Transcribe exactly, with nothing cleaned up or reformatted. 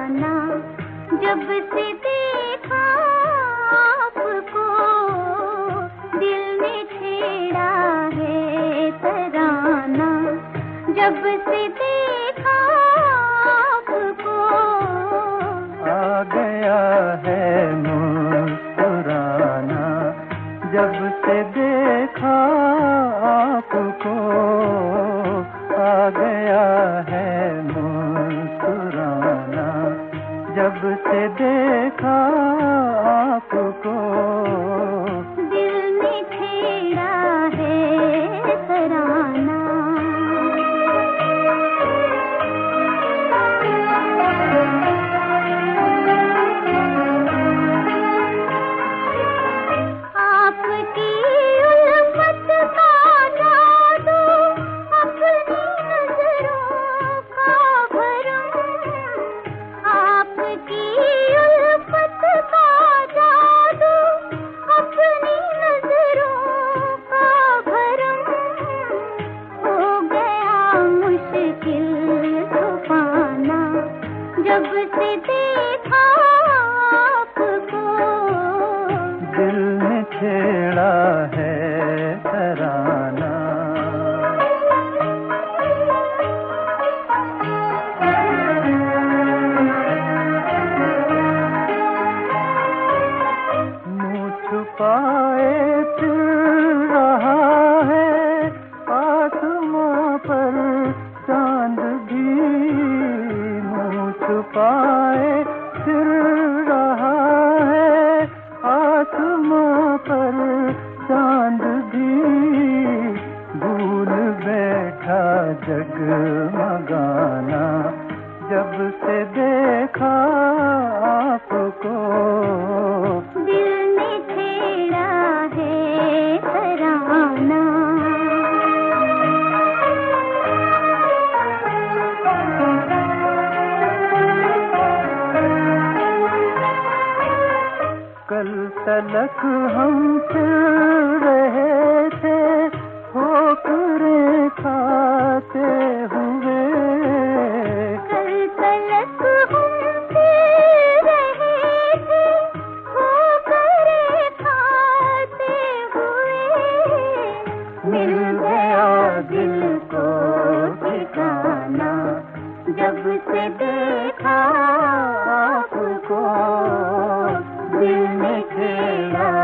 तराना, जब से देखा आपको दिल ने छेड़ा है तराना, जब से देखा आपको आ गया है मुस्कुराना, जब से देखा आपको आ गया है मुस्कुराना, जब से देखा आपको दिल ने छेड़ा है तराना। आपकी उल्फत का जादू, अपनी नजरों का भरम, आपकी उल्फत का जादू, अपनी नजरों का भरम, हो गया मुश्किल छुपाना, जब से देखा आपको दिल ने छेड़ा है तराना। मुँह छुपाए फिर रहा है आसमां पर चांद भी, मुँह छुपाए फिर रहा है आसमां पर चांद भी, भूल बैठा जगमगाना, जब से देखा आपको दिल ने छेड़ा है तराना। कल तलक हम फिर रहे थे ठोकरें खाते हुए, कल तलक हम फिर रहे थे ठोकरें खाते हुए, मिल गया दिल को ठिकाना, जब से देखा आपको दिल ने छेड़ा